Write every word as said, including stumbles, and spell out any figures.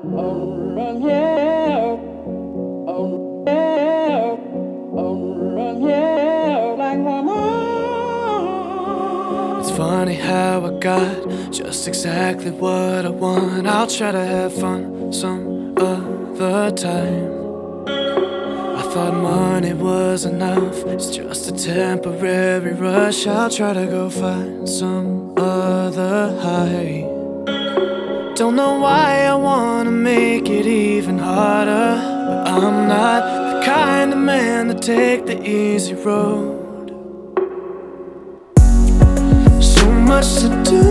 Oh, yeah. Oh, yeah. Oh, yeah. Like mama. It's funny how I got just exactly what I want. I'll try to have fun some other time. I thought money was enough, it's just a temporary rush. I'll try to go find some other high. Don't know why I wanna make it even harder, but I'm not the kind of man to take the easy road. So much to do,